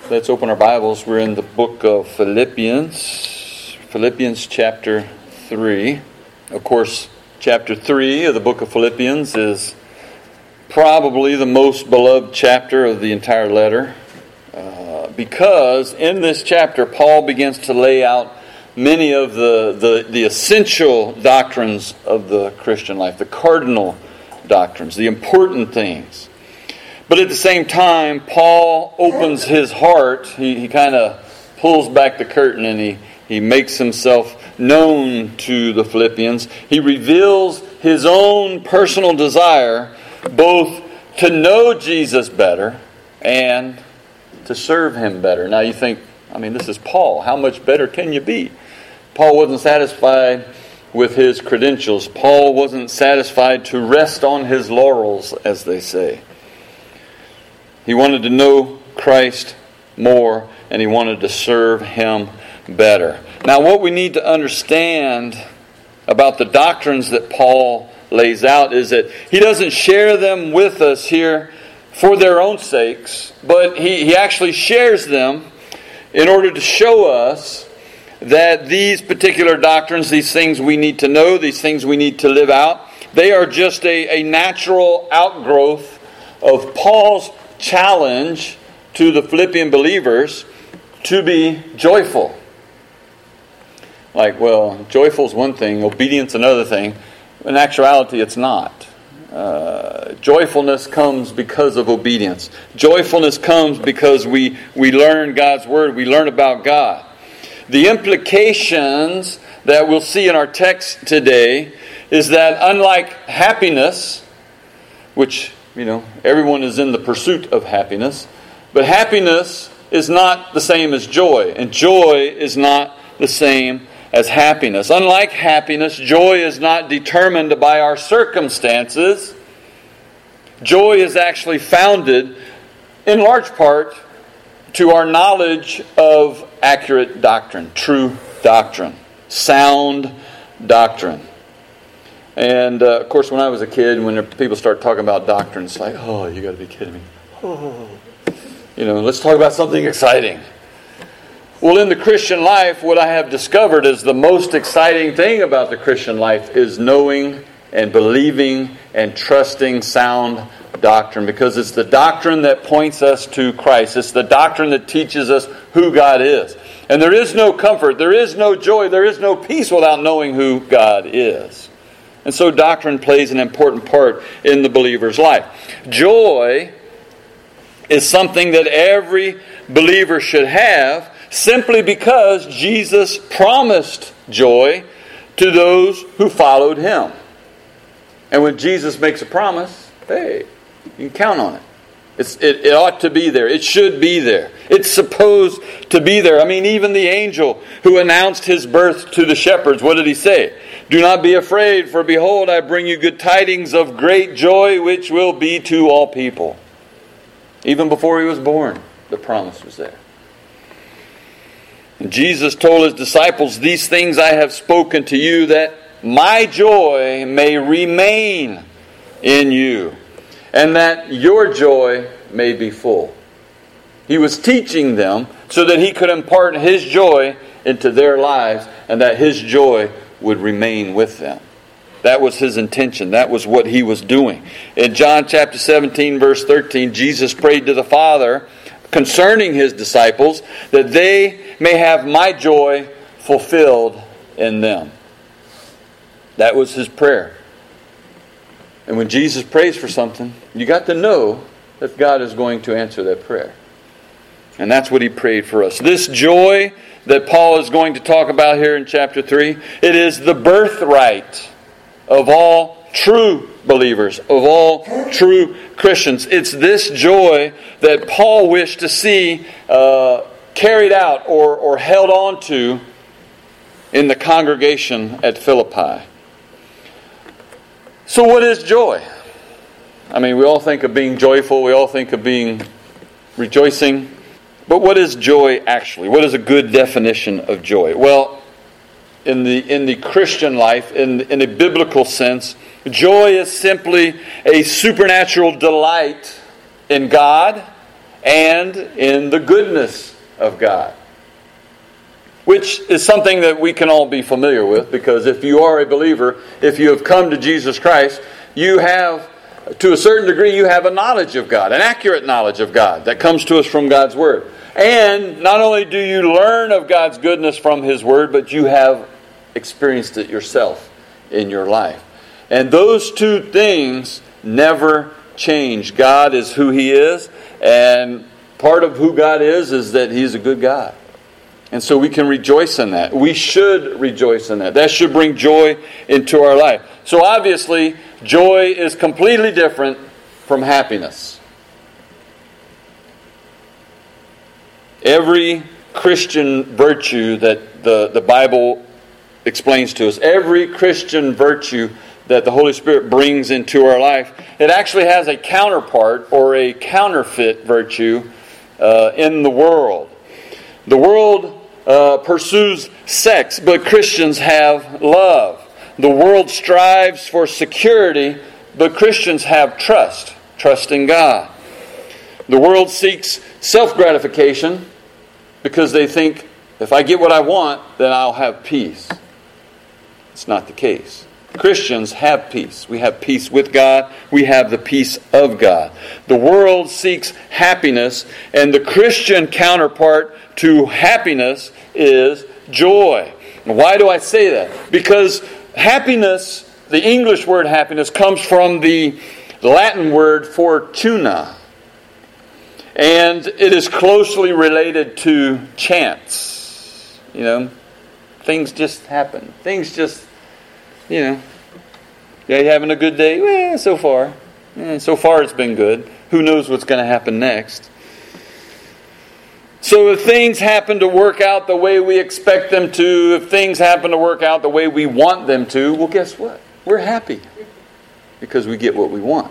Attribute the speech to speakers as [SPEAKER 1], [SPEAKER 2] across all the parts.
[SPEAKER 1] Let's open our Bibles. We're in the book of Philippians. Philippians chapter 3. Of course, chapter 3 of the book of Philippians is probably the most beloved chapter of the entire letter. Because in this chapter, Paul begins to lay out many of the essential doctrines of the Christian life, the cardinal doctrines, the important things. But at the same time, Paul opens his heart. He kind of pulls back the curtain and he makes himself known to the Philippians. He reveals his own personal desire both to know Jesus better and to serve Him better. Now you think, this is Paul. How much better can you be? Paul wasn't satisfied with his credentials. Paul wasn't satisfied to rest on his laurels, as they say. He wanted to know Christ more, and he wanted to serve Him better. Now, what we need to understand about the doctrines that Paul lays out is that he doesn't share them with us here for their own sakes, but he actually shares them in order to show us that these particular doctrines, these things we need to know, these things we need to live out, they are just a natural outgrowth of Paul's challenge to the Philippian believers to be joyful. Joyful is one thing, obedience another thing. In actuality, it's not. Joyfulness comes because of obedience. Joyfulness comes because we learn God's Word, we learn about God. The implications that we'll see in our text today is that unlike happiness, which everyone is in the pursuit of happiness. But happiness is not the same as joy. And joy is not the same as happiness. Unlike happiness, joy is not determined by our circumstances. Joy is actually founded, in large part, to our knowledge of accurate doctrine, true doctrine, sound doctrine. And, of course, when I was a kid, when people start talking about doctrine, it's like, oh, you got to be kidding me. Oh. Let's talk about something exciting. Well, in the Christian life, what I have discovered is the most exciting thing about the Christian life is knowing and believing and trusting sound doctrine. Because it's the doctrine that points us to Christ. It's the doctrine that teaches us who God is. And there is no comfort, there is no joy, there is no peace without knowing who God is. And so doctrine plays an important part in the believer's life. Joy is something that every believer should have simply because Jesus promised joy to those who followed Him. And when Jesus makes a promise, hey, you can count on it. It ought to be there. It should be there. It's supposed to be there. Even the angel who announced His birth to the shepherds, what did he say? Do not be afraid, for behold, I bring you good tidings of great joy, which will be to all people. Even before He was born, the promise was there. And Jesus told His disciples, these things I have spoken to you, that my joy may remain in you, and that your joy may be full. He was teaching them so that He could impart His joy into their lives, and that His joy would remain with them. That was His intention. That was what He was doing. In John chapter 17, verse 13, Jesus prayed to the Father concerning His disciples that they may have my joy fulfilled in them. That was His prayer. And when Jesus prays for something, you got to know that God is going to answer that prayer. And that's what He prayed for us. This joy that Paul is going to talk about here in chapter 3, it is the birthright of all true believers, of all true Christians. It's this joy that Paul wished to see carried out or held on to in the congregation at Philippi. So what is joy? We all think of being joyful. We all think of being rejoicing. But what is joy actually? What is a good definition of joy? Well, in the Christian life, in a biblical sense, joy is simply a supernatural delight in God and in the goodness of God. Which is something that we can all be familiar with, because if you are a believer, if you have come to Jesus Christ, you have, to a certain degree, you have a knowledge of God, an accurate knowledge of God that comes to us from God's Word. And not only do you learn of God's goodness from His Word, but you have experienced it yourself in your life. And those two things never change. God is who He is, and part of who God is that He's a good God. And so we can rejoice in that. We should rejoice in that. That should bring joy into our life. So obviously, joy is completely different from happiness. Every Christian virtue that the Bible explains to us, every Christian virtue that the Holy Spirit brings into our life, it actually has a counterpart or a counterfeit virtue in the world. The world pursues sex, but Christians have love. The world strives for security, but Christians have trust in God. The world seeks self-gratification because they think, if I get what I want, then I'll have peace. It's not the case. Christians have peace. We have peace with God. We have the peace of God. The world seeks happiness, and the Christian counterpart to happiness is joy. Why do I say that? Because happiness, the English word happiness, comes from the Latin word fortuna. And it is closely related to chance. You know, things just happen. Things just, yeah, you having a good day? So far. So far it's been good. Who knows what's going to happen next? So if things happen to work out the way we expect them to, if things happen to work out the way we want them to, well, guess what? We're happy because we get what we want.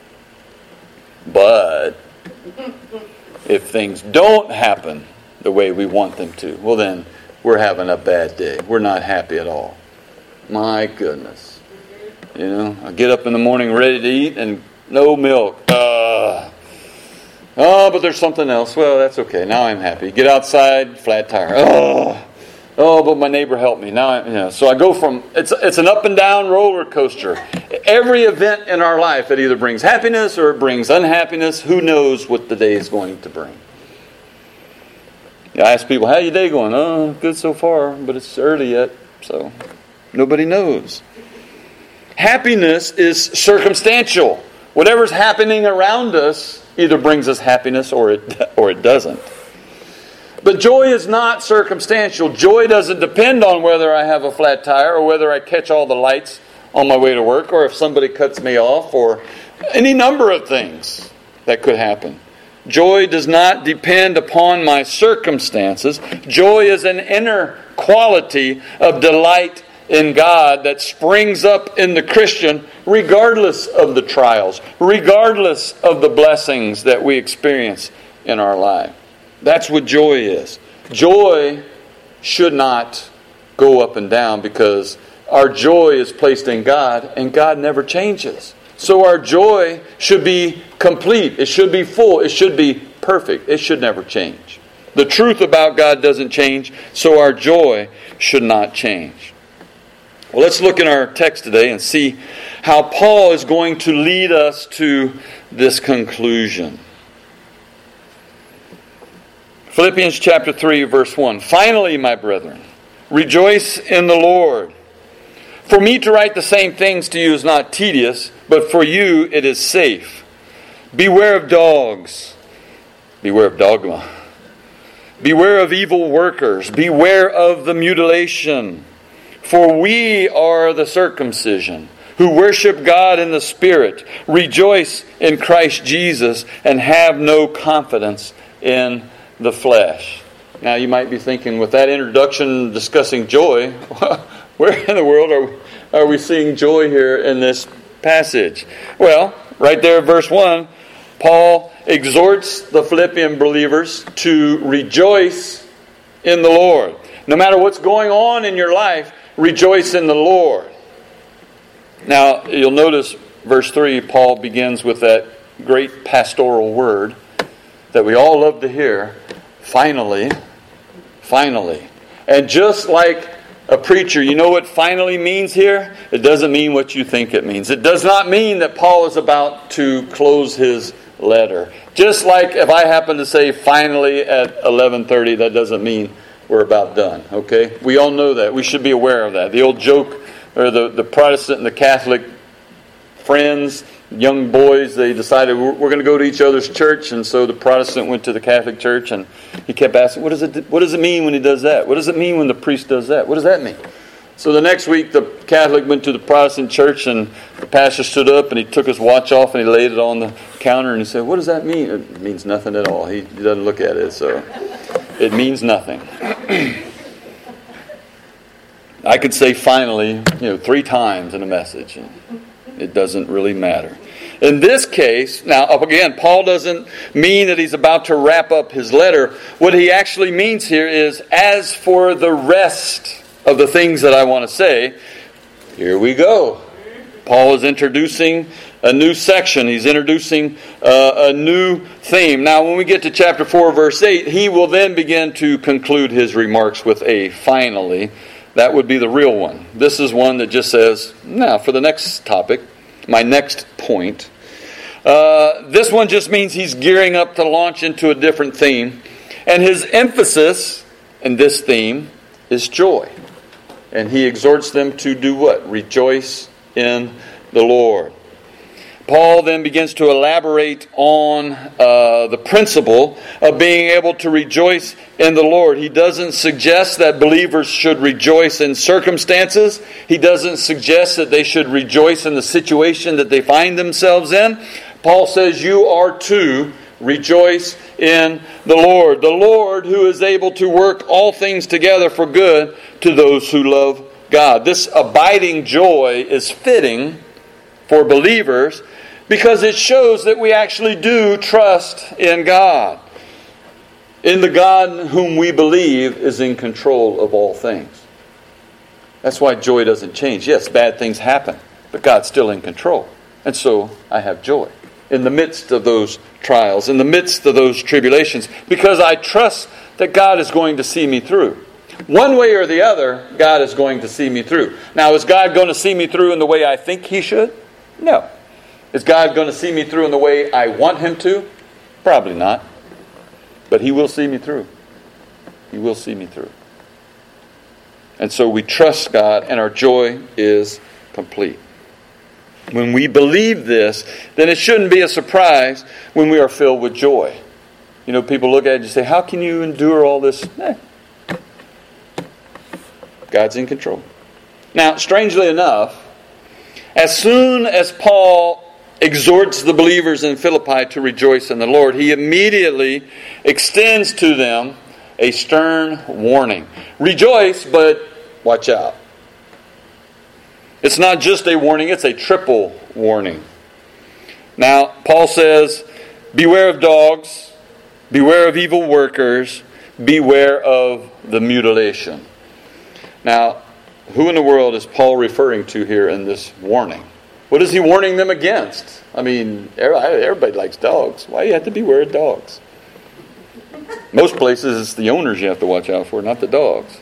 [SPEAKER 1] But if things don't happen the way we want them to, well then, we're having a bad day. We're not happy at all. My goodness. I get up in the morning ready to eat and no milk. But there's something else. Well, that's okay. Now I'm happy. Get outside, flat tire. But my neighbor helped me. Now so I go from, it's an up and down roller coaster. Every event in our life, it either brings happiness or it brings unhappiness. Who knows what the day is going to bring? I ask people, how's your day going? Oh, good so far, but it's early yet, so nobody knows. Happiness is circumstantial. Whatever's happening around us either brings us happiness or it doesn't. But joy is not circumstantial. Joy doesn't depend on whether I have a flat tire or whether I catch all the lights on my way to work or if somebody cuts me off or any number of things that could happen. Joy does not depend upon my circumstances. Joy is an inner quality of delight in God that springs up in the Christian regardless of the trials, regardless of the blessings that we experience in our life. That's what joy is. Joy should not go up and down because our joy is placed in God and God never changes. So our joy should be complete. It should be full. It should be perfect. It should never change. The truth about God doesn't change, so our joy should not change. Well, let's look in our text today and see how Paul is going to lead us to this conclusion. Philippians chapter 3, verse 1. Finally, my brethren, rejoice in the Lord. For me to write the same things to you is not tedious, but for you it is safe. Beware of dogs. Beware of dogma. Beware of evil workers. Beware of the mutilation. For we are the circumcision, who worship God in the Spirit, rejoice in Christ Jesus, and have no confidence in the flesh. Now you might be thinking, with that introduction discussing joy, where in the world are we seeing joy here in this passage? Well, right there, verse 1, Paul exhorts the Philippian believers to rejoice in the Lord. No matter what's going on in your life, rejoice in the Lord. Now, you'll notice verse 3, Paul begins with that great pastoral word. that we all love to hear, finally, finally. And just like a preacher, you know what finally means here? It doesn't mean what you think it means. It does not mean that Paul is about to close his letter. Just like if I happen to say finally at 11:30, that doesn't mean we're about done. Okay? We all know that. We should be aware of that. The old joke, or the Protestant and the Catholic friends, young boys, they decided we're going to go to each other's church, and so the Protestant went to the Catholic church, and he kept asking, what does it mean when he does that? What does it mean when the priest does that? What does that mean? So the next week, the Catholic went to the Protestant church, and the pastor stood up, and he took his watch off, and he laid it on the counter, and he said, what does that mean? It means nothing at all. He doesn't look at it, so it means nothing. I could say finally, 3 times in a message, and it doesn't really matter. In this case, now again, Paul doesn't mean that he's about to wrap up his letter. What he actually means here is, as for the rest of the things that I want to say, here we go. Paul is introducing a new section. He's introducing a new theme. Now, when we get to chapter 4, verse 8, he will then begin to conclude his remarks with a finally. That would be the real one. This is one that just says, now for the next topic, my next point. This one just means he's gearing up to launch into a different theme. And his emphasis in this theme is joy. And he exhorts them to do what? Rejoice in the Lord. Paul then begins to elaborate on the principle of being able to rejoice in the Lord. He doesn't suggest that believers should rejoice in circumstances. He doesn't suggest that they should rejoice in the situation that they find themselves in. Paul says you are to rejoice in the Lord. The Lord who is able to work all things together for good to those who love God. This abiding joy is fitting for believers, because it shows that we actually do trust in God. In the God whom we believe is in control of all things. That's why joy doesn't change. Yes, bad things happen, but God's still in control. And so I have joy in the midst of those trials, in the midst of those tribulations, because I trust that God is going to see me through. One way or the other, God is going to see me through. Now, is God going to see me through in the way I think He should? No. Is God going to see me through in the way I want Him to? Probably not. But He will see me through. He will see me through. And so we trust God, and our joy is complete. When we believe this, then it shouldn't be a surprise when we are filled with joy. People look at it and say, how can you endure all this? God's in control. Now, strangely enough, as soon as Paul exhorts the believers in Philippi to rejoice in the Lord, he immediately extends to them a stern warning. Rejoice, but watch out. It's not just a warning, it's a triple warning. Now, Paul says, beware of dogs, beware of evil workers, beware of the mutilation. Now, who in the world is Paul referring to here in this warning? What is he warning them against? I mean, everybody likes dogs. Why do you have to beware of dogs? Most places it's the owners you have to watch out for, not the dogs.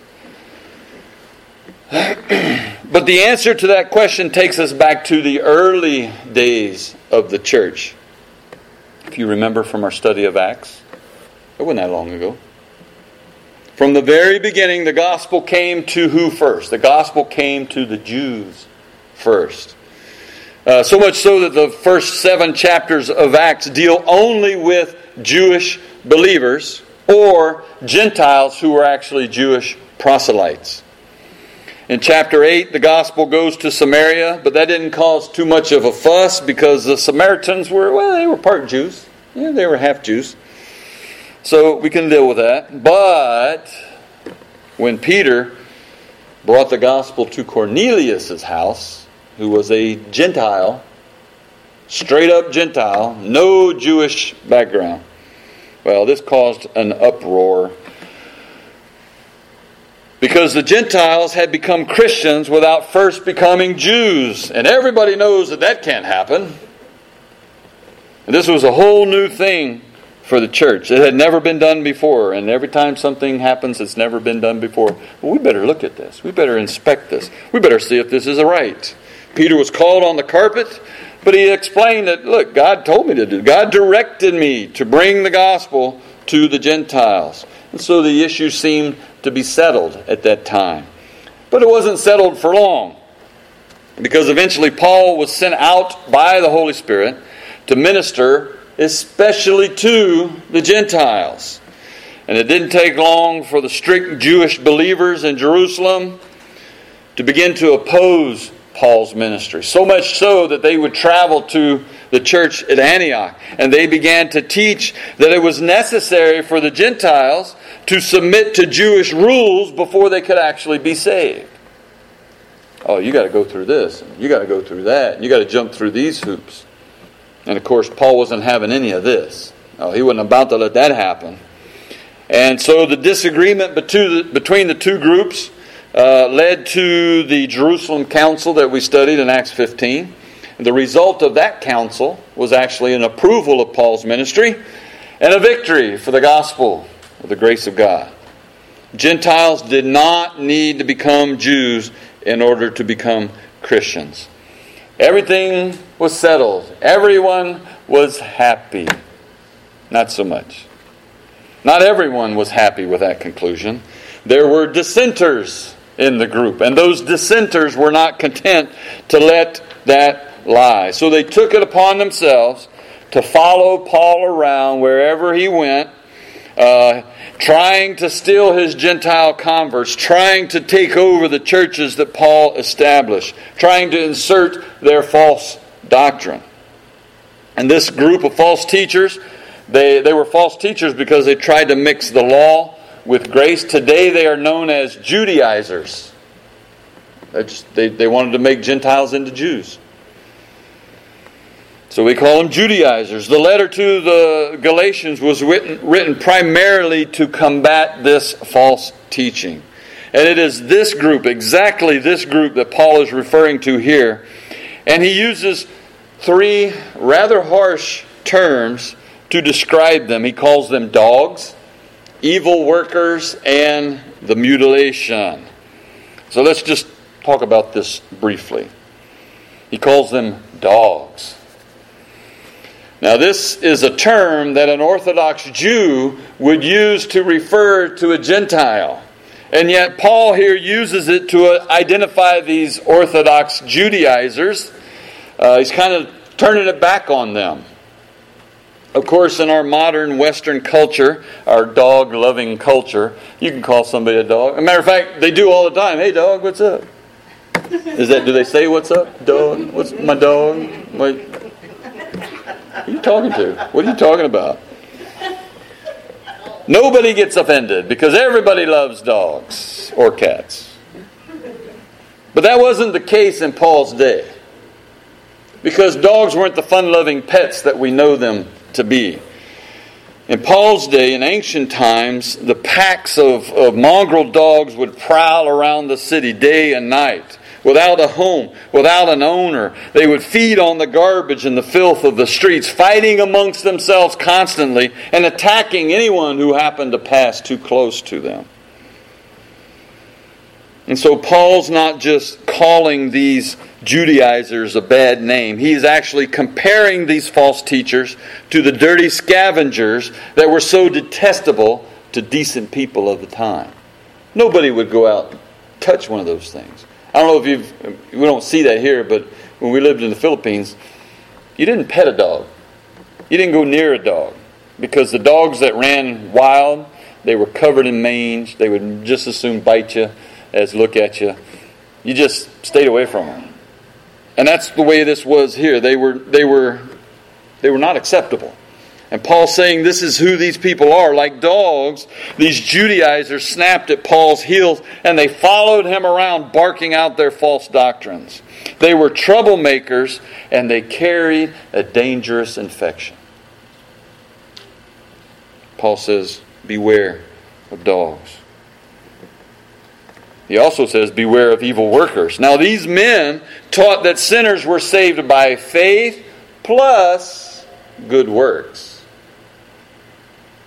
[SPEAKER 1] But the answer to that question takes us back to the early days of the church. If you remember from our study of Acts, it wasn't that long ago. From the very beginning, the gospel came to who first? The gospel came to the Jews first. So much so that the first 7 chapters of Acts deal only with Jewish believers or Gentiles who were actually Jewish proselytes. In chapter 8, the gospel goes to Samaria, but that didn't cause too much of a fuss because the Samaritans they were part Jews. Yeah, they were half Jews. So we can deal with that. But when Peter brought the gospel to Cornelius' house, who was a Gentile, straight up Gentile, no Jewish background, well, this caused an uproar. Because the Gentiles had become Christians without first becoming Jews. And everybody knows that can't happen. And this was a whole new thing for the church. It had never been done before, and every time something happens that's never been done before, well, we better look at this. We better inspect this. We better see if this is right. Peter was called on the carpet, but he explained that, look, God told me to do. God directed me to bring the gospel to the Gentiles. And so the issue seemed to be settled at that time. But it wasn't settled for long, because eventually Paul was sent out by the Holy Spirit to minister especially to the Gentiles. And it didn't take long for the strict Jewish believers in Jerusalem to begin to oppose Paul's ministry. So much so that they would travel to the church at Antioch, and they began to teach that it was necessary for the Gentiles to submit to Jewish rules before they could actually be saved. Oh, you got to go through this, and you got to go through that, and you got to jump through these hoops. And of course, Paul wasn't having any of this. Oh, he wasn't about to let that happen. And so the disagreement between the two groups led to the Jerusalem Council that we studied in Acts 15. And the result of that council was actually an approval of Paul's ministry and a victory for the gospel of the grace of God. Gentiles did not need to become Jews in order to become Christians. Everything was settled. Everyone was happy. Not so much. Not everyone was happy with that conclusion. There were dissenters in the group, and those dissenters were not content to let that lie. So they took it upon themselves to follow Paul around wherever he went, trying to steal his Gentile converts, trying to take over the churches that Paul established, trying to insert their false doctrine. And this group of false teachers, they were false teachers because they tried to mix the law with grace. Today they are known as Judaizers. They wanted to make Gentiles into Jews. So we call them Judaizers. The letter to the Galatians was written primarily to combat this false teaching. And it is this group, exactly this group, that Paul is referring to here. And he uses three rather harsh terms to describe them. He calls them dogs, evil workers, and the mutilation. So let's just talk about this briefly. He calls them dogs. Now, this is a term that an Orthodox Jew would use to refer to a Gentile. And yet Paul here uses it to identify these Orthodox Judaizers. He's kind of turning it back on them. Of course, in our modern Western culture, our dog-loving culture, you can call somebody a dog. As a matter of fact, they do all the time. Hey, dog, what's up? Do they say, what's up, dog? What's my dog? Who are you talking to? What are you talking about? Nobody gets offended because everybody loves dogs or cats. But that wasn't the case in Paul's day, because dogs weren't the fun-loving pets that we know them to be. In Paul's day, in ancient times, the packs of mongrel dogs would prowl around the city day and night, without a home, without an owner. They would feed on the garbage and the filth of the streets, fighting amongst themselves constantly and attacking anyone who happened to pass too close to them. And so Paul's not just calling these Judaizers a bad name. He's actually comparing these false teachers to the dirty scavengers that were so detestable to decent people of the time. Nobody would go out and touch one of those things. I don't know if we don't see that here, but when we lived in the Philippines, you didn't pet a dog. You didn't go near a dog, because the dogs that ran wild, they were covered in mange. They would just as soon bite you as look at you. You just stayed away from them. And that's the way this was here. They were not acceptable. And Paul's saying this is who these people are. Like dogs, these Judaizers snapped at Paul's heels and they followed him around, barking out their false doctrines. They were troublemakers and they carried a dangerous infection. Paul says, beware of dogs. He also says, beware of evil workers. Now, these men taught that sinners were saved by faith plus good works.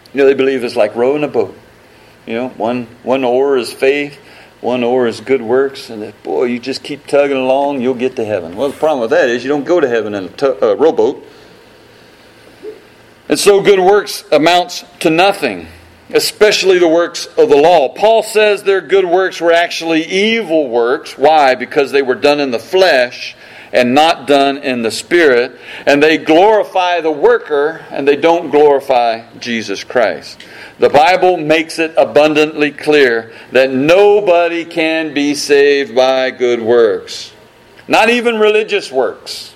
[SPEAKER 1] They believe it's like rowing a boat. One oar is faith, one oar is good works, and boy, you just keep tugging along, you'll get to heaven. Well, the problem with that is you don't go to heaven in a rowboat. And so good works amounts to nothing, especially the works of the law. Paul says their good works were actually evil works. Why? Because they were done in the flesh and not done in the Spirit. And they glorify the worker, and they don't glorify Jesus Christ. The Bible makes it abundantly clear that nobody can be saved by good works. Not even religious works.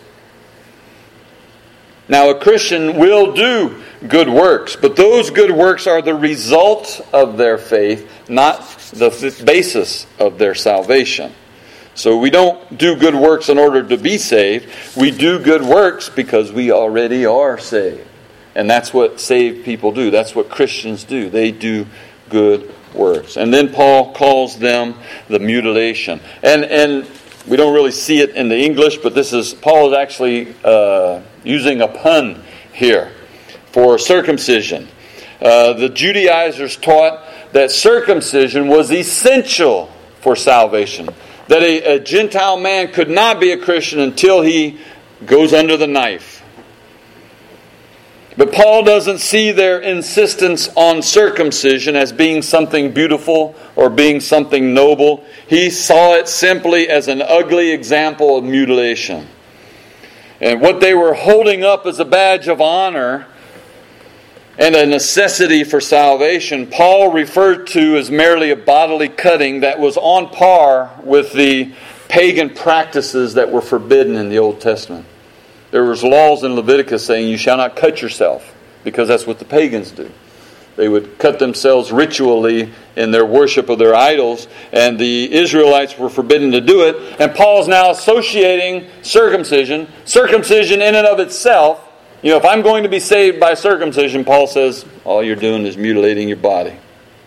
[SPEAKER 1] Now, a Christian will do good works, but those good works are the result of their faith, not the basis of their salvation. So we don't do good works in order to be saved. We do good works because we already are saved. And that's what saved people do. That's what Christians do. They do good works. And then Paul calls them the mutilation. And we don't really see it in the English, but Paul is actually using a pun here for circumcision. The Judaizers taught that circumcision was essential for salvation. That a Gentile man could not be a Christian until he goes under the knife. But Paul doesn't see their insistence on circumcision as being something beautiful or being something noble. He saw it simply as an ugly example of mutilation. And what they were holding up as a badge of honor and a necessity for salvation, Paul referred to as merely a bodily cutting that was on par with the pagan practices that were forbidden in the Old Testament. There was laws in Leviticus saying you shall not cut yourself, because that's what the pagans do. They would cut themselves ritually in their worship of their idols, and the Israelites were forbidden to do it. And Paul's now associating circumcision in and of itself. If I'm going to be saved by circumcision, Paul says, all you're doing is mutilating your body.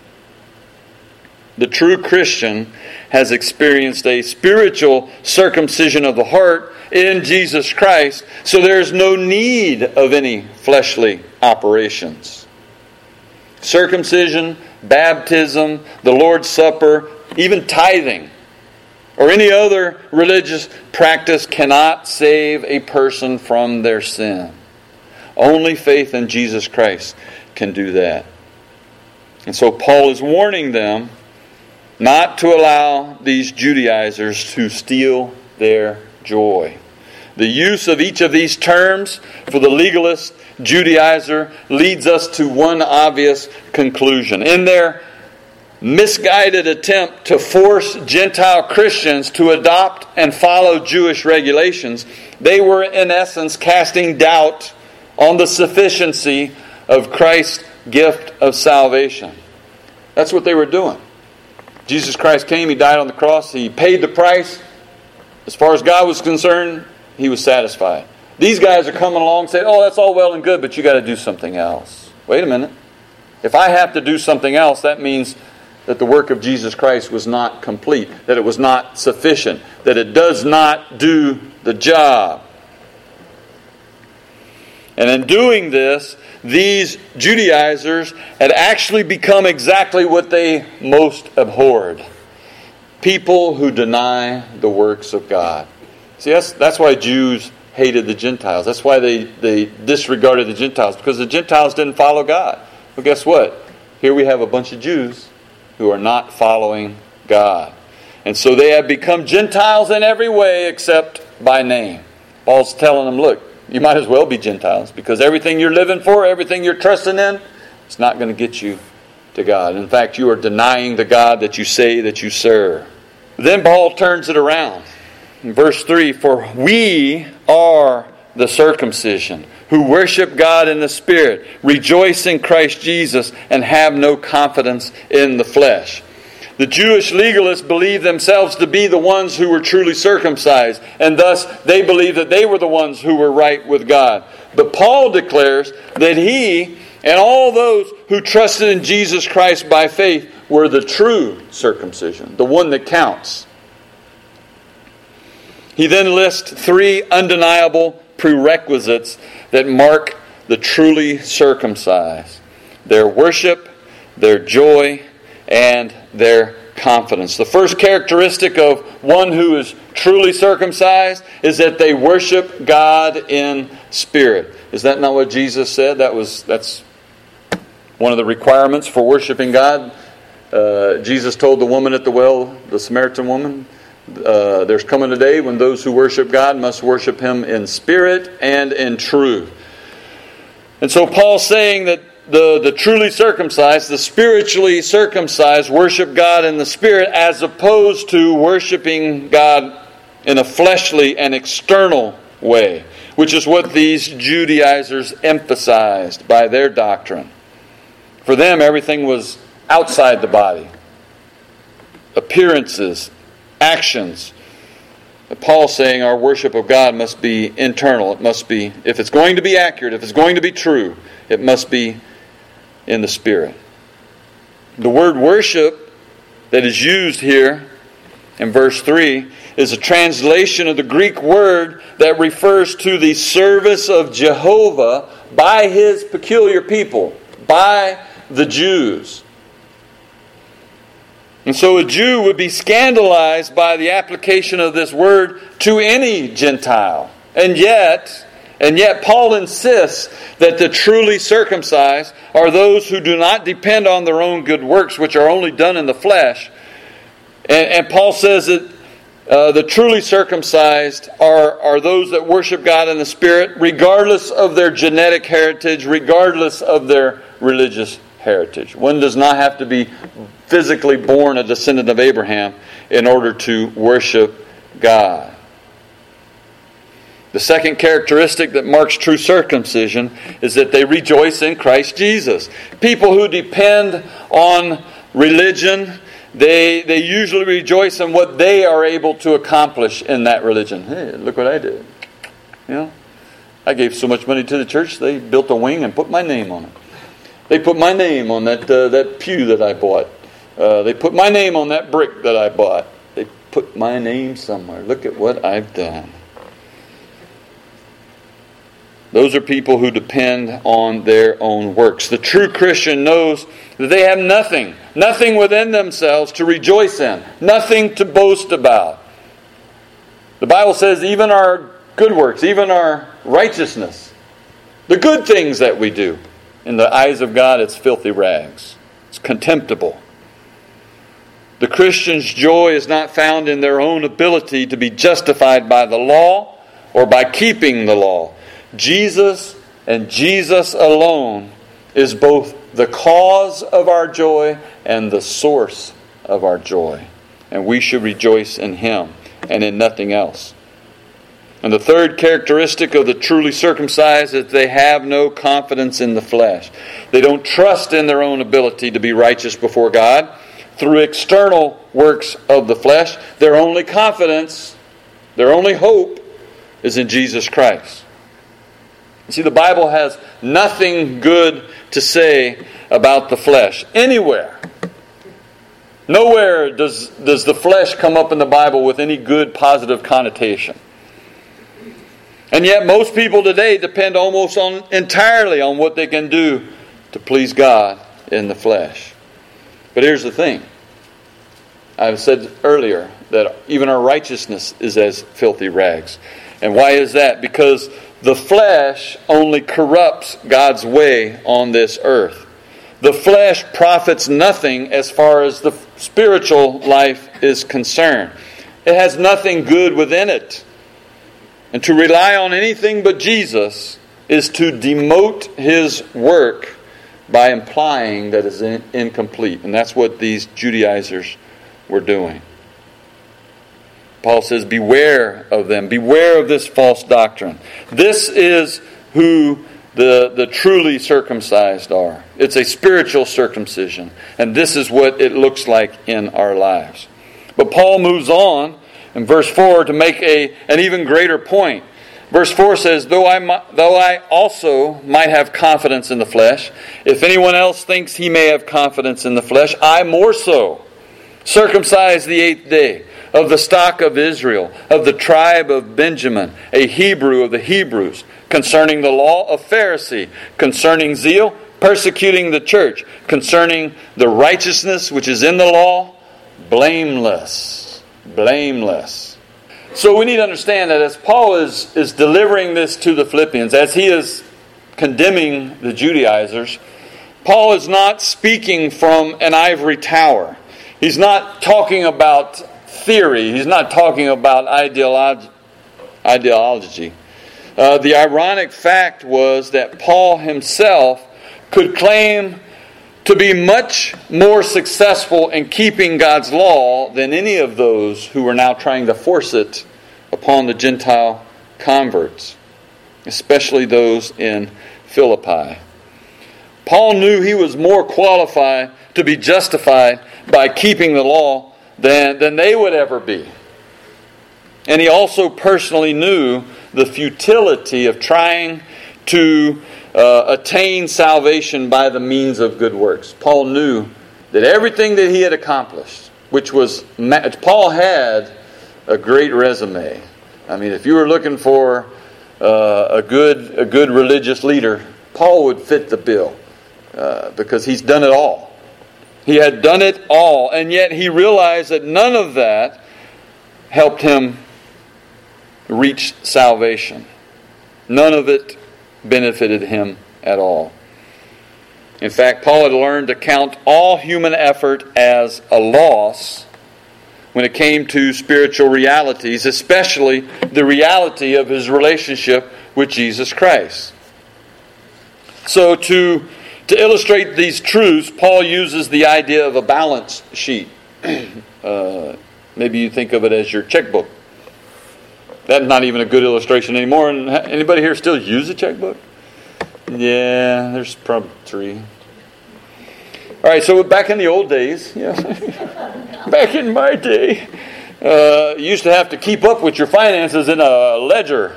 [SPEAKER 1] The true Christian has experienced a spiritual circumcision of the heart in Jesus Christ, so there's no need of any fleshly operations. Circumcision, baptism, the Lord's Supper, even tithing, or any other religious practice cannot save a person from their sin. Only faith in Jesus Christ can do that. And so Paul is warning them not to allow these Judaizers to steal their joy. The use of each of these terms for the legalist Judaizer leads us to one obvious conclusion. In their misguided attempt to force Gentile Christians to adopt and follow Jewish regulations, they were in essence casting doubt on the sufficiency of Christ's gift of salvation. That's what they were doing. Jesus Christ came, He died on the cross, He paid the price. As far as God was concerned, He was satisfied. These guys are coming along and saying, oh, that's all well and good, but you got to do something else. Wait a minute. If I have to do something else, that means that the work of Jesus Christ was not complete, that it was not sufficient, that it does not do the job. And in doing this, these Judaizers had actually become exactly what they most abhorred. People who deny the works of God. See, that's why Jews hated the Gentiles. That's why they disregarded the Gentiles, because the Gentiles didn't follow God. Well, guess what? Here we have a bunch of Jews who are not following God. And so they have become Gentiles in every way except by name. Paul's telling them, look, you might as well be Gentiles, because everything you're living for, everything you're trusting in, it's not going to get you to God. In fact, you are denying the God that you say that you serve. Then Paul turns it around. In verse 3, for we are the circumcision, who worship God in the Spirit, rejoice in Christ Jesus, and have no confidence in the flesh. The Jewish legalists believed themselves to be the ones who were truly circumcised, and thus they believed that they were the ones who were right with God. But Paul declares that he and all those who trusted in Jesus Christ by faith were the true circumcision, the one that counts. He then lists 3 undeniable prerequisites that mark the truly circumcised. their worship, their joy, and their confidence. The first characteristic of one who is truly circumcised is that they worship God in spirit. Is that not what Jesus said? That's one of the requirements for worshiping God. Jesus told the woman at the well, the Samaritan woman, there's coming a day when those who worship God must worship Him in spirit and in truth. And so Paul's saying that the truly circumcised, the spiritually circumcised, worship God in the spirit as opposed to worshiping God in a fleshly and external way, which is what these Judaizers emphasized by their doctrine. For them, everything was outside the body. Appearances, actions. But Paul's saying our worship of God must be internal. It must be, if it's going to be accurate, if it's going to be true, it must be in the Spirit. The word worship that is used here in verse 3 is a translation of the Greek word that refers to the service of Jehovah by His peculiar people, by the Jews. And so a Jew would be scandalized by the application of this word to any Gentile. And yet Paul insists that the truly circumcised are those who do not depend on their own good works, which are only done in the flesh. And Paul says that the truly circumcised are those that worship God in the Spirit, regardless of their genetic heritage, regardless of their religious heritage. One does not have to be physically born a descendant of Abraham in order to worship God. The second characteristic that marks true circumcision is that they rejoice in Christ Jesus. People who depend on religion, they usually rejoice in what they are able to accomplish in that religion. Hey, look what I did. You know, I gave so much money to the church, they built a wing and put my name on it. They put my name on that pew that I bought. They put my name on that brick that I bought. They put my name somewhere. Look at what I've done. Those are people who depend on their own works. The true Christian knows that they have nothing within themselves to rejoice in, nothing to boast about. The Bible says even our good works, even our righteousness, the good things that we do, in the eyes of God, it's filthy rags. It's contemptible. The Christian's joy is not found in their own ability to be justified by the law or by keeping the law. Jesus and Jesus alone is both the cause of our joy and the source of our joy. And we should rejoice in Him and in nothing else. And the third characteristic of the truly circumcised is they have no confidence in the flesh. They don't trust in their own ability to be righteous before God through external works of the flesh. Their only confidence, their only hope is in Jesus Christ. You see, the Bible has nothing good to say about the flesh. Anywhere. Nowhere does the flesh come up in the Bible with any good, positive connotation. And yet most people today depend almost entirely on what they can do to please God in the flesh. But here's the thing. I've said earlier that even our righteousness is as filthy rags. And why is that? Because the flesh only corrupts God's way on this earth. The flesh profits nothing as far as the spiritual life is concerned. It has nothing good within it. And to rely on anything but Jesus is to demote His work by implying that it's incomplete. And that's what these Judaizers were doing. Paul says, beware of them. Beware of this false doctrine. This is who the truly circumcised are. It's a spiritual circumcision. And this is what it looks like in our lives. But Paul moves on in verse 4 to make an even greater point. Verse 4 says, though I also might have confidence in the flesh, if anyone else thinks he may have confidence in the flesh, I more so. Circumcised the 8th day, of the stock of Israel, of the tribe of Benjamin, a Hebrew of the Hebrews, concerning the law, a Pharisee, concerning zeal, persecuting the church, concerning the righteousness which is in the law, blameless. Blameless. So we need to understand that as Paul is delivering this to the Philippians, as he is condemning the Judaizers, Paul is not speaking from an ivory tower. He's not talking about theory. He's not talking about ideology. The ironic fact was that Paul himself could claim to be much more successful in keeping God's law than any of those who were now trying to force it upon the Gentile converts, especially those in Philippi. Paul knew he was more qualified to be justified by keeping the law than they would ever be. And he also personally knew the futility of trying to attain salvation by the means of good works. Paul knew that everything that he had accomplished, Paul had a great resume. I mean, if you were looking for a good religious leader, Paul would fit the bill because he's done it all. He had done it all, and yet he realized that none of that helped him reach salvation. None of it benefited him at all. In fact, Paul had learned to count all human effort as a loss when it came to spiritual realities, especially the reality of his relationship with Jesus Christ. So to illustrate these truths, Paul uses the idea of a balance sheet. Maybe you think of it as your checkbook. That's not even a good illustration anymore. Anybody here still use a checkbook? Yeah, there's probably 3. All right, so back in the old days, back in my day, you used to have to keep up with your finances in a ledger.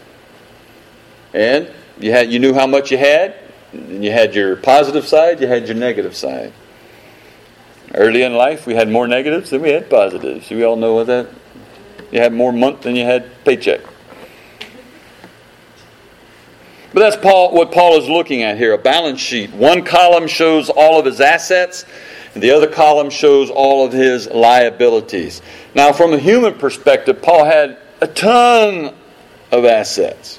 [SPEAKER 1] And you knew how much you had. And you had your positive side, you had your negative side. Early in life, we had more negatives than we had positives. We all know what that. You had more month than you had paycheck. But that's what Paul is looking at here, a balance sheet. One column shows all of his assets, and the other column shows all of his liabilities. Now, from a human perspective, Paul had a ton of assets.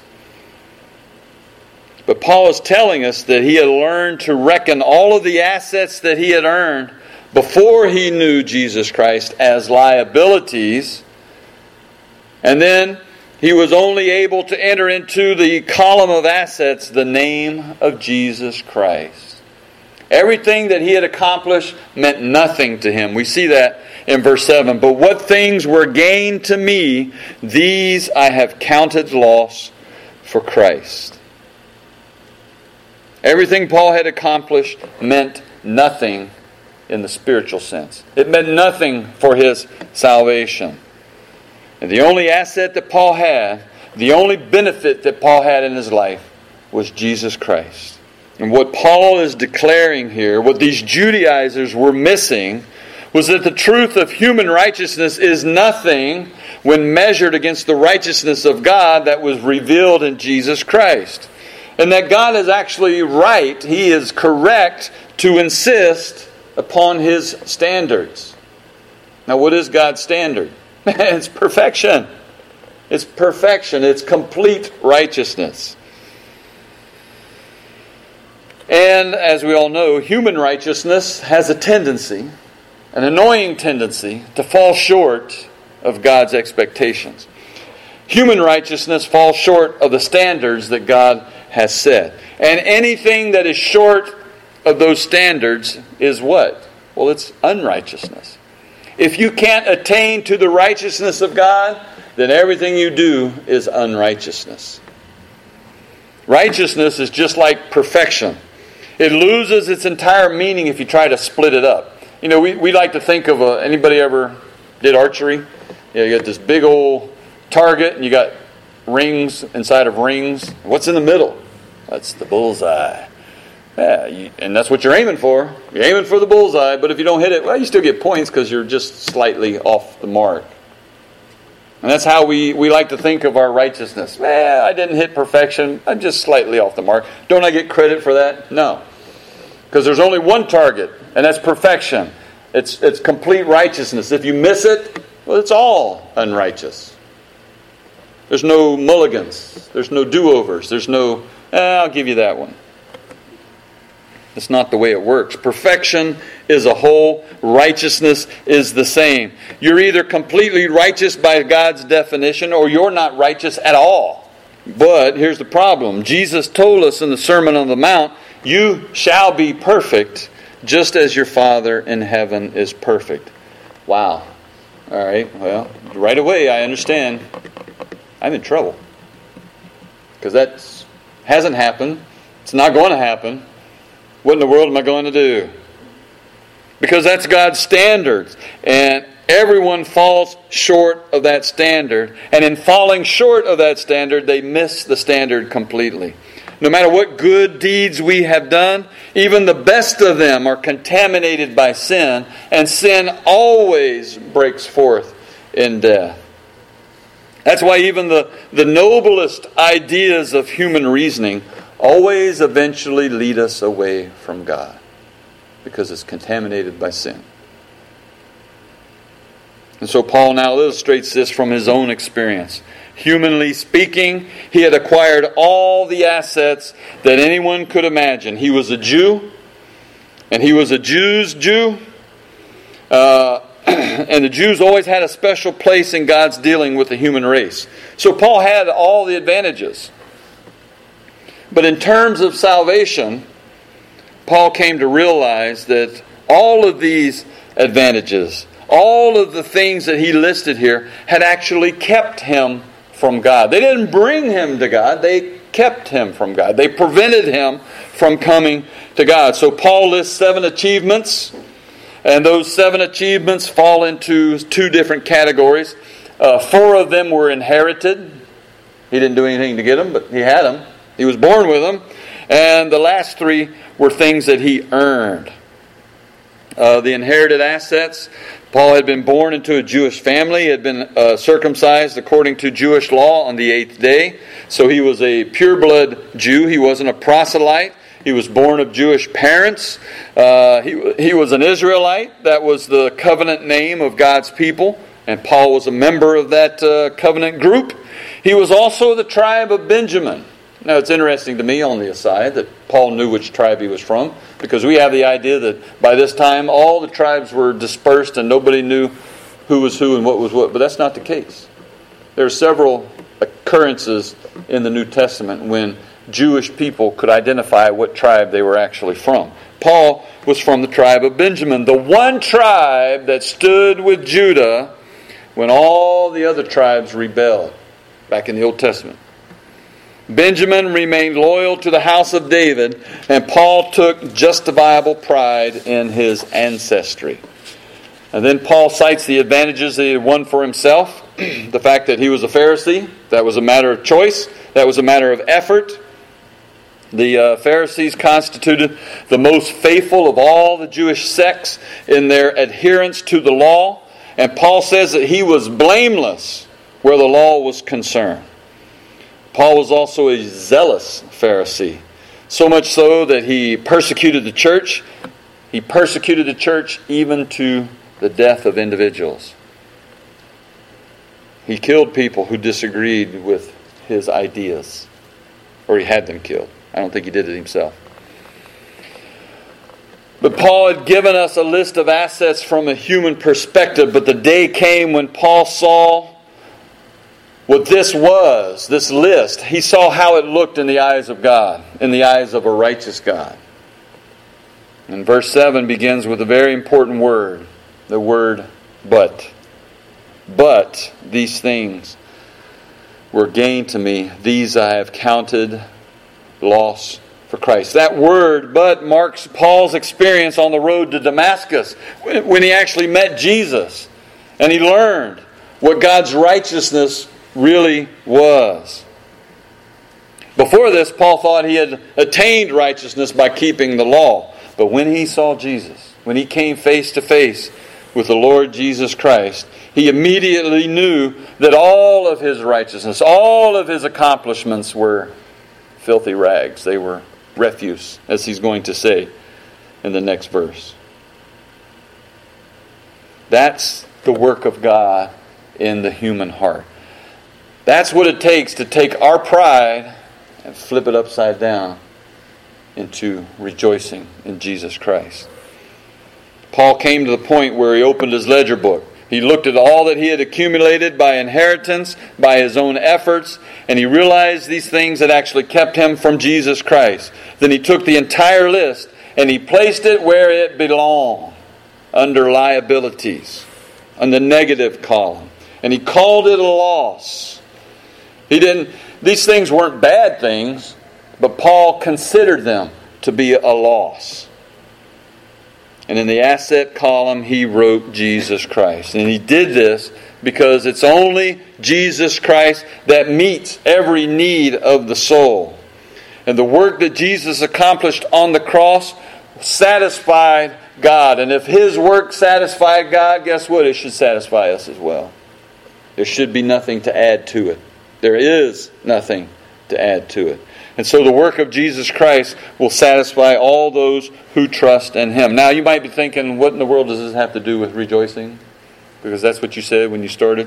[SPEAKER 1] But Paul is telling us that he had learned to reckon all of the assets that he had earned before he knew Jesus Christ as liabilities. And then he was only able to enter into the column of assets the name of Jesus Christ. Everything that he had accomplished meant nothing to him. We see that in verse 7. But what things were gained to me, these I have counted loss for Christ. Everything Paul had accomplished meant nothing in the spiritual sense. It meant nothing for his salvation. And the only asset that Paul had, the only benefit that Paul had in his life was Jesus Christ. And what Paul is declaring here, what these Judaizers were missing, was that the truth of human righteousness is nothing when measured against the righteousness of God that was revealed in Jesus Christ. And that God is actually right, He is correct to insist upon His standards. Now, what is God's standard? It's perfection. It's perfection. It's complete righteousness. And as we all know, human righteousness has a tendency, an annoying tendency, to fall short of God's expectations. Human righteousness falls short of the standards that God has set. And anything that is short of those standards is what? Well, it's unrighteousness. If you can't attain to the righteousness of God, then everything you do is unrighteousness. Righteousness is just like perfection. It loses its entire meaning if you try to split it up. You know, we like to think of anybody ever did archery? You got this big old target and you got rings inside of rings. What's in the middle? That's the bullseye. Yeah, and that's what you're aiming for. You're aiming for the bullseye, but if you don't hit it, well, you still get points because you're just slightly off the mark. And that's how we like to think of our righteousness. I didn't hit perfection. I'm just slightly off the mark. Don't I get credit for that? No. Because there's only one target, and that's perfection. It's complete righteousness. If you miss it, well, it's all unrighteous. There's no mulligans. There's no do-overs. There's no, I'll give you that one. It's not the way it works. Perfection is a whole. Righteousness is the same. You're either completely righteous by God's definition, or you're not righteous at all. But here's the problem. Jesus told us in the Sermon on the Mount, you shall be perfect, just as your Father in heaven is perfect. Wow. All right, well, right away I understand I'm in trouble. Because that hasn't happened. It's not going to happen. What in the world am I going to do? Because that's God's standards. And everyone falls short of that standard. And in falling short of that standard, they miss the standard completely. No matter what good deeds we have done, even the best of them are contaminated by sin, and sin always breaks forth in death. That's why even the noblest ideas of human reasoning always eventually lead us away from God, because it's contaminated by sin. And so Paul now illustrates this from his own experience. Humanly speaking, he had acquired all the assets that anyone could imagine. He was a Jew, and he was a Jew's Jew. And the Jews always had a special place in God's dealing with the human race. So Paul had all the advantages. But in terms of salvation, Paul came to realize that all of these advantages, all of the things that he listed here, had actually kept him from God. They didn't bring him to God. They kept him from God. They prevented him from coming to God. So Paul lists 7 achievements. And those 7 achievements fall into 2 different categories. 4 of them were inherited. He didn't do anything to get them, but he had them. He was born with them. And the last 3 were things that he earned. The inherited assets. Paul had been born into a Jewish family. He had been circumcised according to Jewish law on the 8th day. So he was a pureblood Jew. He wasn't a proselyte. He was born of Jewish parents. He was an Israelite. That was the covenant name of God's people. And Paul was a member of that covenant group. He was also the tribe of Benjamin. Now it's interesting to me on the aside that Paul knew which tribe he was from, because we have the idea that by this time all the tribes were dispersed and nobody knew who was who and what was what. But that's not the case. There are several occurrences in the New Testament when Jewish people could identify what tribe they were actually from. Paul was from the tribe of Benjamin, the one tribe that stood with Judah when all the other tribes rebelled back in the Old Testament. Benjamin remained loyal to the house of David, and Paul took justifiable pride in his ancestry. And then Paul cites the advantages that he had won for himself. The fact that he was a Pharisee, that was a matter of choice, that was a matter of effort. The Pharisees constituted the most faithful of all the Jewish sects in their adherence to the law. And Paul says that he was blameless where the law was concerned. Paul was also a zealous Pharisee, so much so that he persecuted the church. He persecuted the church even to the death of individuals. He killed people who disagreed with his ideas, or he had them killed. I don't think he did it himself. But Paul had given us a list of assets from a human perspective, but the day came when Paul saw what this was, this list. He saw how it looked in the eyes of God, in the eyes of a righteous God. And verse 7 begins with a very important word, the word but. But these things were gain to me, these I have counted loss for Christ. That word, but, marks Paul's experience on the road to Damascus when he actually met Jesus and he learned what God's righteousness really was. Before this, Paul thought he had attained righteousness by keeping the law. But when he saw Jesus, when he came face to face with the Lord Jesus Christ, he immediately knew that all of his righteousness, all of his accomplishments were filthy rags. They were refuse, as he's going to say. in the next verse. That's the work of God in the human heart. That's what it takes to take our pride and flip it upside down into rejoicing in Jesus Christ. Paul came to the point where he opened his ledger book. He looked at all that he had accumulated by inheritance, by his own efforts, and he realized these things had actually kept him from Jesus Christ. Then he took the entire list and he placed it where it belonged, under liabilities, on the negative column. And he called it a loss. These things weren't bad things, but Paul considered them to be a loss. And in the asset column, he wrote Jesus Christ. And he did this because it's only Jesus Christ that meets every need of the soul. And the work that Jesus accomplished on the cross satisfied God. And if His work satisfied God, guess what? It should satisfy us as well. There should be nothing to add to it. There is nothing to add to it. And so the work of Jesus Christ will satisfy all those who trust in Him. Now you might be thinking, what in the world does this have to do with rejoicing? Because that's what you said when you started.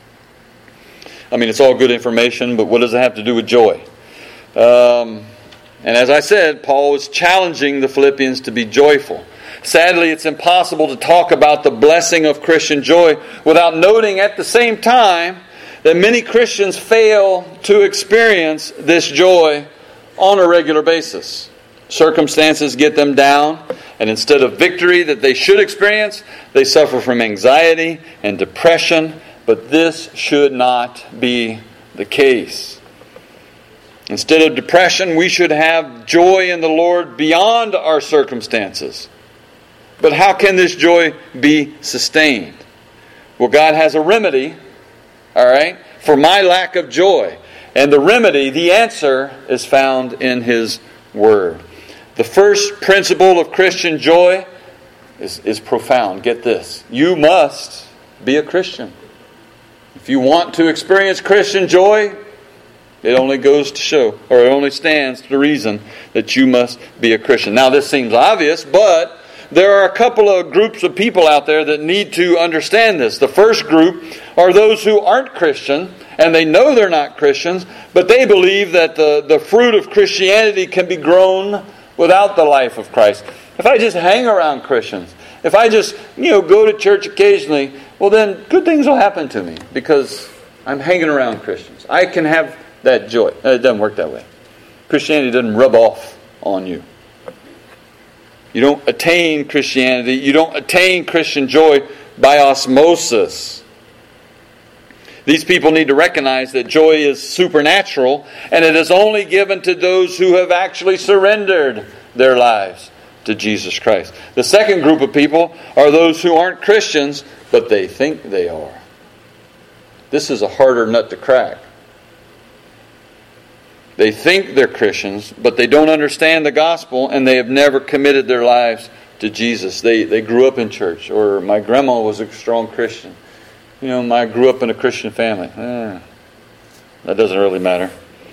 [SPEAKER 1] I mean, it's all good information, but what does it have to do with joy? And as I said, Paul was challenging the Philippians to be joyful. Sadly, it's impossible to talk about the blessing of Christian joy without noting at the same time that many Christians fail to experience this joy on a regular basis. Circumstances get them down, and instead of victory that they should experience, they suffer from anxiety and depression, but this should not be the case. Instead of depression, we should have joy in the Lord beyond our circumstances. But how can this joy be sustained? Well, God has a remedy, all right, for my lack of joy. And the remedy, the answer, is found in His Word. The first principle of Christian joy is profound. Get this. You must be a Christian. If you want to experience Christian joy, it only goes to show, or it only stands to reason that you must be a Christian. Now, this seems obvious, but there are a couple of groups of people out there that need to understand this. The first group are those who aren't Christian, and they know they're not Christians, but they believe that the fruit of Christianity can be grown without the life of Christ. If I just hang around Christians, if I just go to church occasionally, well then good things will happen to me because I'm hanging around Christians. I can have that joy. It doesn't work that way. Christianity doesn't rub off on you. You don't attain Christianity. You don't attain Christian joy by osmosis. These people need to recognize that joy is supernatural, and it is only given to those who have actually surrendered their lives to Jesus Christ. The second group of people are those who aren't Christians, but they think they are. This is a harder nut to crack. They think they're Christians, but they don't understand the gospel, and they have never committed their lives to Jesus. They grew up in church, or my grandma was a strong Christian. I grew up in a Christian family. That doesn't really matter.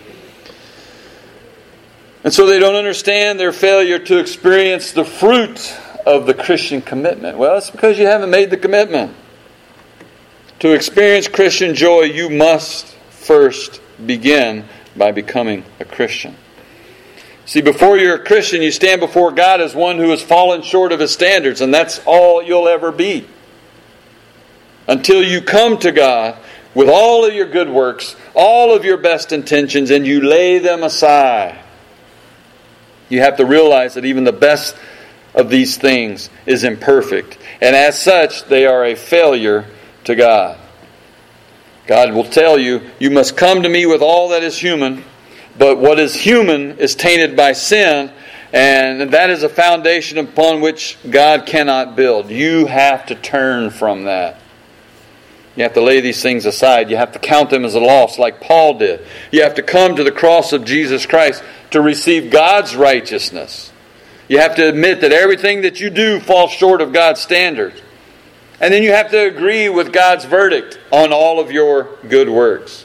[SPEAKER 1] And so they don't understand their failure to experience the fruit of the Christian commitment. Well, it's because you haven't made the commitment. To experience Christian joy, you must first begin by becoming a Christian. See, before you're a Christian, you stand before God as one who has fallen short of His standards, and that's all you'll ever be. Until you come to God with all of your good works, all of your best intentions, and you lay them aside. You have to realize that even the best of these things is imperfect, and as such, they are a failure to God. God will tell you, you must come to me with all that is human, but what is human is tainted by sin, and that is a foundation upon which God cannot build. You have to turn from that. You have to lay these things aside. You have to count them as a loss like Paul did. You have to come to the cross of Jesus Christ to receive God's righteousness. You have to admit that everything that you do falls short of God's standards. And then you have to agree with God's verdict on all of your good works.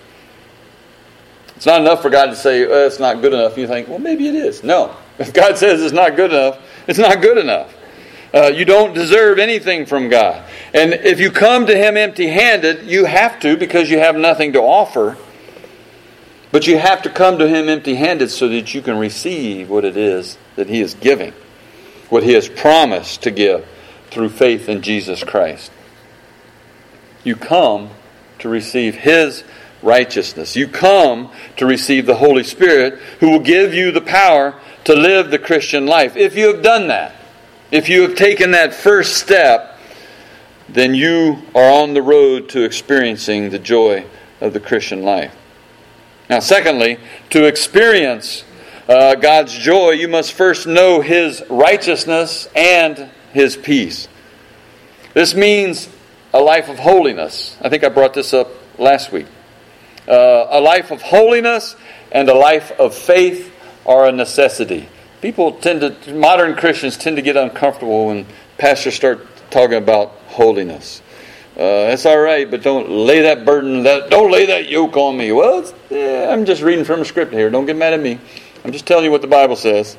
[SPEAKER 1] It's not enough for God to say, it's not good enough. You think, well, maybe it is. No. If God says it's not good enough, It's not good enough. You don't deserve anything from God. And if you come to Him empty-handed, you have to, because you have nothing to offer. But you have to come to Him empty-handed so that you can receive what it is that He is giving, what He has promised to give through faith in Jesus Christ. You come to receive His righteousness. You come to receive the Holy Spirit, who will give you the power to live the Christian life. If you have done that, if you have taken that first step, then you are on the road to experiencing the joy of the Christian life. Now, secondly, to experience God's joy, you must first know His righteousness and His peace. This means a life of holiness. I think I brought this up last week. A life of holiness and a life of faith are a necessity. Modern Christians tend to get uncomfortable when pastors start talking about holiness. It's all right, but don't lay that burden, don't lay that yoke on me. Well, I'm just reading from a script here. Don't get mad at me. I'm just telling you what the Bible says.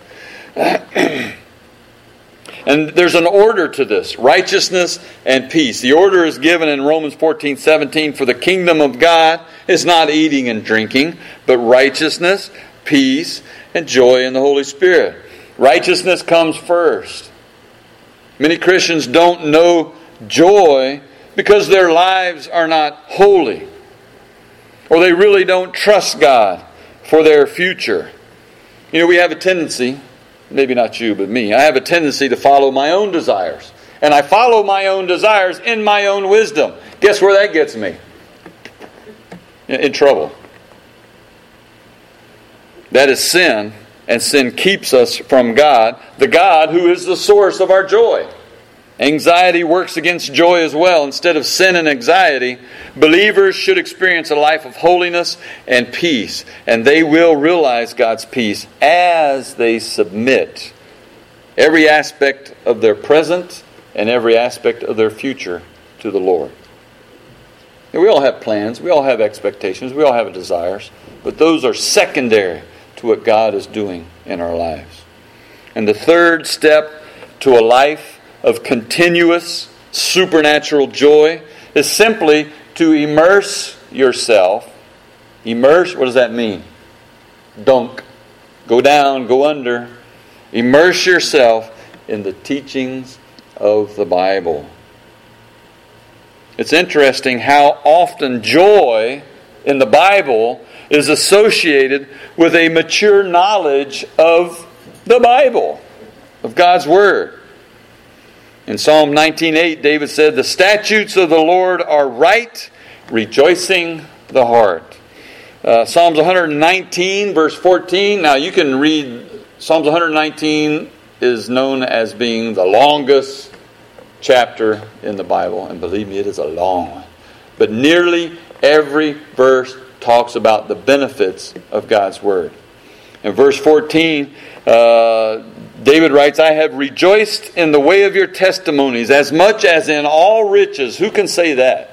[SPEAKER 1] And there's an order to this, righteousness and peace. The order is given in Romans 14:17. For the kingdom of God is not eating and drinking, but righteousness, peace, and joy in the Holy Spirit. Righteousness comes first. Many Christians don't know joy because their lives are not holy, or they really don't trust God for their future. You know, we have a tendency, maybe not you, but me, I have a tendency to follow my own desires. And I follow my own desires in my own wisdom. Guess where that gets me? In trouble. That is sin, and sin keeps us from God, the God who is the source of our joy. Anxiety works against joy as well. Instead of sin and anxiety, believers should experience a life of holiness and peace, and they will realize God's peace as they submit every aspect of their present and every aspect of their future to the Lord. And we all have plans, we all have expectations, we all have desires, but those are secondary to what God is doing in our lives. And the third step to a life of continuous supernatural joy is simply to immerse yourself. Immerse, what does that mean? Dunk. Go down, go under. Immerse yourself in the teachings of the Bible. It's interesting how often joy in the Bible is associated with a mature knowledge of the Bible, of God's Word. In Psalm 19:8, David said, "The statutes of the Lord are right, rejoicing the heart." Psalms 119, verse 14. Now you can read, Psalms 119 is known as being the longest chapter in the Bible. And believe me, it is a long one. But nearly every verse talks about the benefits of God's Word. In verse 14, David writes, "I have rejoiced in the way of your testimonies as much as in all riches." Who can say that?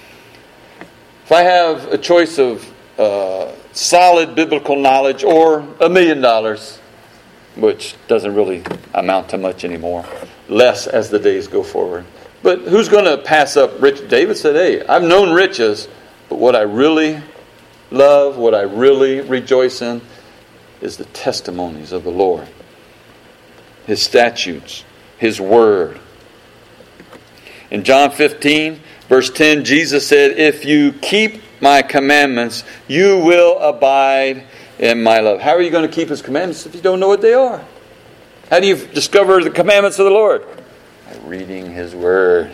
[SPEAKER 1] If I have a choice of solid biblical knowledge or $1 million, which doesn't really amount to much anymore, less as the days go forward. But who's going to pass up rich? David said, "Hey, I've known riches, but what I really love, what I really rejoice in, is the testimonies of the Lord. His statutes, His Word." In John 15, verse 10, Jesus said, "If you keep my commandments, you will abide in my love." How are you going to keep His commandments if you don't know what they are? How do you discover the commandments of the Lord? By reading His Word.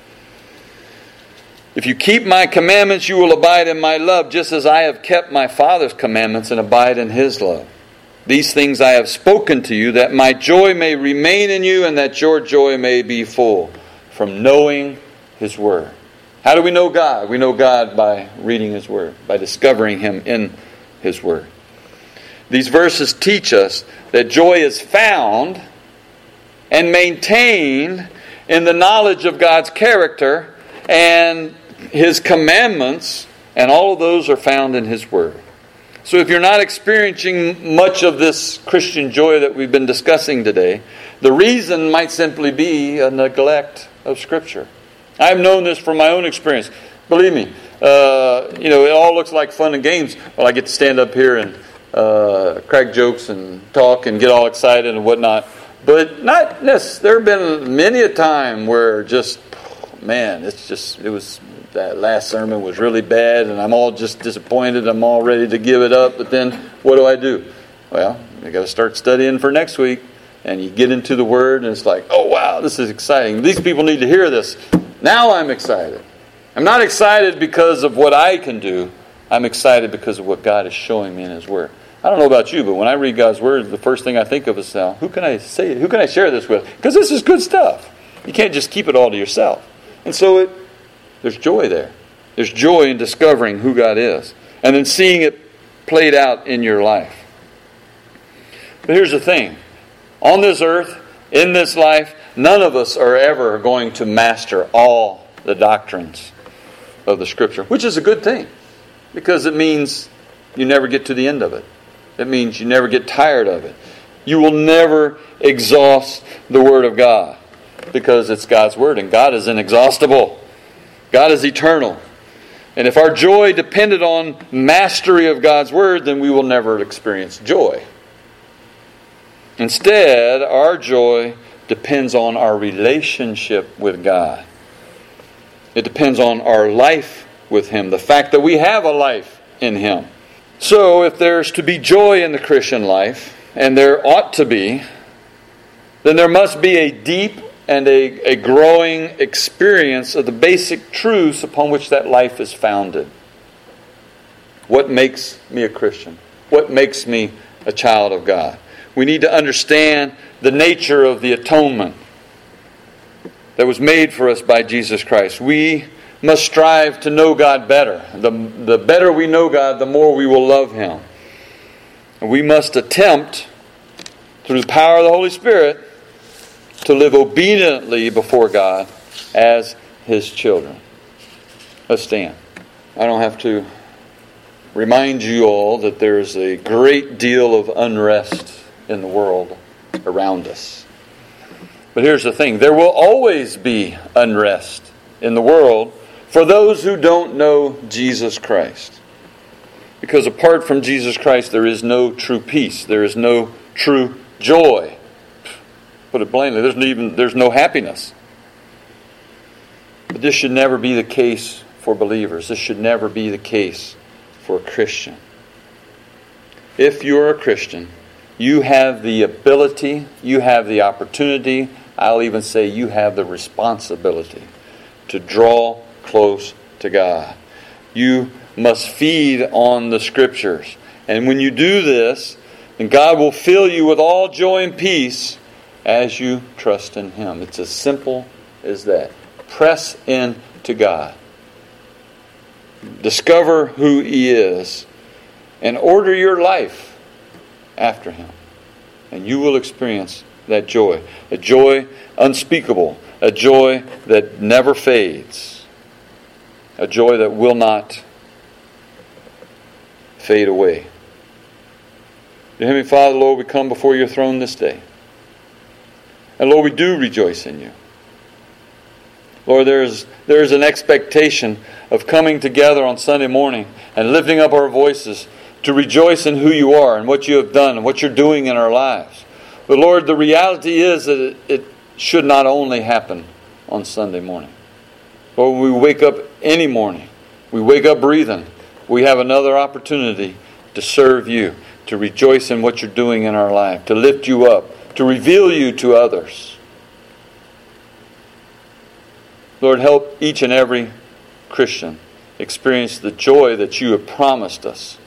[SPEAKER 1] "If you keep my commandments, you will abide in my love, just as I have kept my Father's commandments and abide in His love. These things I have spoken to you, that my joy may remain in you and that your joy may be full," from knowing His Word. How do we know God? We know God by reading His Word, by discovering Him in His Word. These verses teach us that joy is found and maintained in the knowledge of God's character and His commandments, and all of those are found in His Word. So if you're not experiencing much of this Christian joy that we've been discussing today, the reason might simply be a neglect of Scripture. I've known this from my own experience. Believe me, it all looks like fun and games. Well, I get to stand up here and crack jokes and talk and get all excited and whatnot. But not necessarily. There have been many a time where that last sermon was really bad and I'm all just disappointed. I'm all ready to give it up. But then what do? Well, I got to start studying for next week. And you get into the Word and it's like, oh wow, this is exciting. These people need to hear this. Now I'm excited. I'm not excited because of what I can do. I'm excited because of what God is showing me in His Word. I don't know about you, but when I read God's Word, the first thing I think of is now, who can I share this with? Because this is good stuff. You can't just keep it all to yourself. And so there's joy there. There's joy in discovering who God is. And then seeing it played out in your life. But here's the thing. On this earth, in this life, none of us are ever going to master all the doctrines of the Scripture, which is a good thing, because it means you never get to the end of it. It means you never get tired of it. You will never exhaust the Word of God, because it's God's Word, and God is inexhaustible. God is eternal. And if our joy depended on mastery of God's Word, then we will never experience joy. Instead, our joy depends on our relationship with God. It depends on our life with Him, the fact that we have a life in Him. So, if there's to be joy in the Christian life, and there ought to be, then there must be a deep and a growing experience of the basic truths upon which that life is founded. What makes me a Christian? What makes me a child of God? We need to understand the nature of the atonement that was made for us by Jesus Christ. We must strive to know God better. The better we know God, the more we will love Him. And we must attempt, through the power of the Holy Spirit, to live obediently before God as His children. Let's stand. I don't have to remind you all that there's a great deal of unrest in the world around us. But here's the thing. There will always be unrest in the world for those who don't know Jesus Christ. Because apart from Jesus Christ, there is no true peace. There is no true joy. Put it plainly, there's no happiness. But this should never be the case for believers. This should never be the case for a Christian. If you're a Christian, you have the ability, you have the opportunity, I'll even say you have the responsibility to draw close to God. You must feed on the Scriptures. And when you do this, then God will fill you with all joy and peace as you trust in Him. It's as simple as that. Press in to God. Discover who He is and order your life after Him. And you will experience that joy. A joy unspeakable. A joy that never fades. A joy that will not fade away. Dear Heavenly Father, Lord, we come before your throne this day. And Lord, we do rejoice in you. Lord, there is an expectation of coming together on Sunday morning and lifting up our voices to rejoice in who you are and what you have done and what you're doing in our lives. But Lord, the reality is that it should not only happen on Sunday morning. Lord, when we wake up any morning, we wake up breathing, we have another opportunity to serve you, to rejoice in what you're doing in our life, to lift you up, to reveal you to others. Lord, help each and every Christian experience the joy that you have promised us.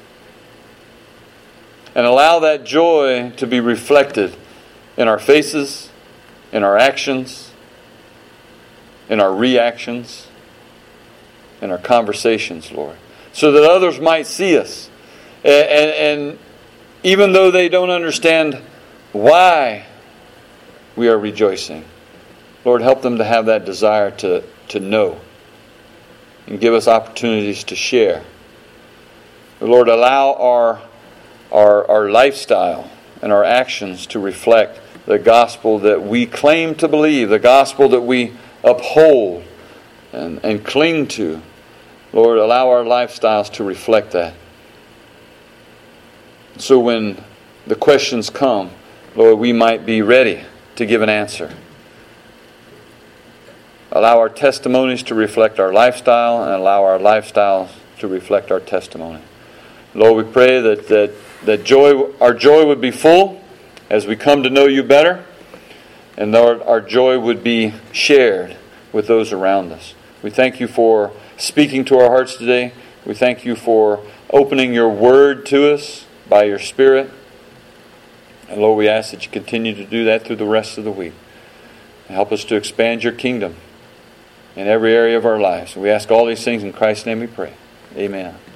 [SPEAKER 1] And allow that joy to be reflected in our faces, in our actions, in our reactions, in our conversations, Lord. So that others might see us. And even though they don't understand why we are rejoicing, Lord, help them to have that desire to know. And give us opportunities to share. Lord, allow our our lifestyle and our actions to reflect the gospel that we claim to believe, the gospel that we uphold and cling to. Lord, allow our lifestyles to reflect that. So when the questions come, Lord, we might be ready to give an answer. Allow our testimonies to reflect our lifestyle, and allow our lifestyles to reflect our testimony. Lord, we pray that our joy would be full as we come to know you better, and Lord, our joy would be shared with those around us. We thank you for speaking to our hearts today. We thank you for opening your word to us by your Spirit. And Lord, we ask that you continue to do that through the rest of the week. And help us to expand your kingdom in every area of our lives. We ask all these things in Christ's name we pray. Amen.